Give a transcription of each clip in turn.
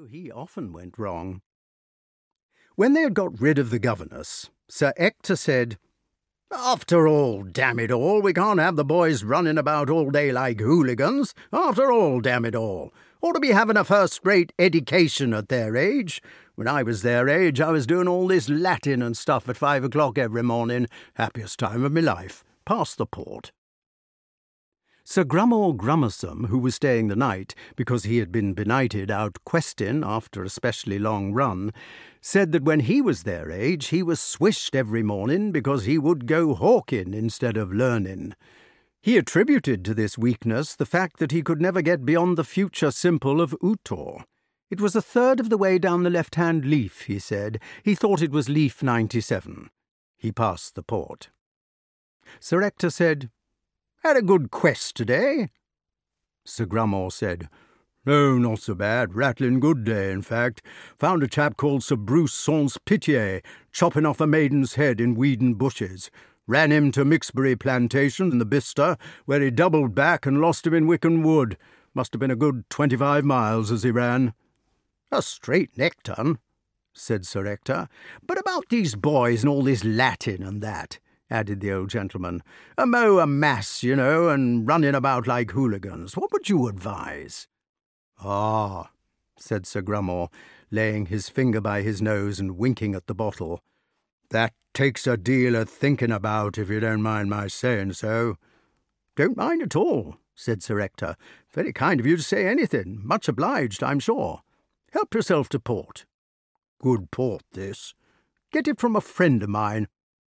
he often went wrong. When they had got rid of the governess, Sir Ector said, "After all, damn it all, we can't have the boys running about all day like hooligans. After all, damn it all. Ought to be having a first-rate education at their age. When I was their age, I was doing all this Latin and stuff at 5 o'clock every morning. Happiest time of my life. Pass the port." Sir Grummore Grummersome, who was staying the night because he had been benighted out questing after a specially long run, said that when he was their age he was swished every morning because he would go hawking instead of learning. He attributed to this weakness the fact that he could never get beyond the future simple of Utor. It was a third of the way down the left-hand leaf, he said. He thought it was leaf 97. He passed the port. Sir Ector said, "Had a good quest today?" Sir Grummore said, "No, not so bad. Rattling good day, in fact. Found a chap called Sir Bruce Sans Pitié chopping off a maiden's head in Weedon bushes. Ran him to Mixbury Plantation in the Bicester, where he doubled back and lost him in Wickham Wood. Must have been a good 25 miles as he ran." "A straight neck-ton," said Sir Ector. "But about these boys and all this Latin and that," added the old gentleman. "A mow a mass, you know, and running about like hooligans. What would you advise?" "Ah," said Sir Grummore, laying his finger by his nose and winking at the bottle. "That takes a deal of thinking about, if you don't mind my saying so." "Don't mind at all," said Sir Ector. "Very kind of you to say anything. Much obliged, I'm sure. Help yourself to port." "Good port, this. Get it from a friend of mine."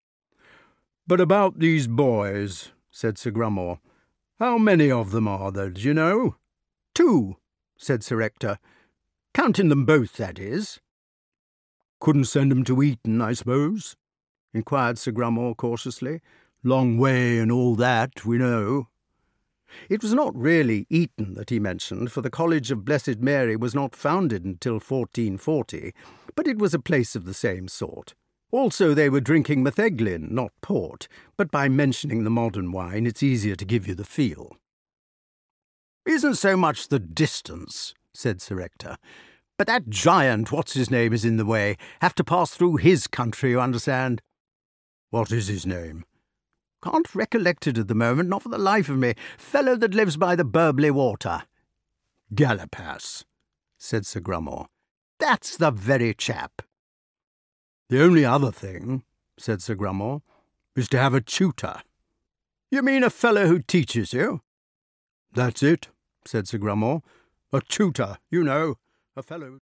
"But about these boys," said Sir Grummore. "How many of them are there, do you know?" "2," said Sir Ector. "Counting them both, that is." "Couldn't send 'em to Eton, I suppose?" inquired Sir Grummore cautiously. "Long way and all that, we know." It was not really Eton that he mentioned, for the College of Blessed Mary was not founded until 1440, but it was a place of the same sort. Also, they were drinking metheglin, not port, but by mentioning the modern wine it's easier to give you the feel. "Isn't so much the distance," said Sir Ector, "but that giant what's-his-name is in the way. Have to pass through his country, you understand." "What is his name?" "Can't recollect it at the moment, not for the life of me. Fellow that lives by the Burbley water." "Galapas," said Sir Grummore. "That's the very chap." "The only other thing," said Sir Grummore, "is to have a tutor." "You mean a fellow who teaches you?" "That's it," said Sir Grummore. "A tutor, you know, a fellow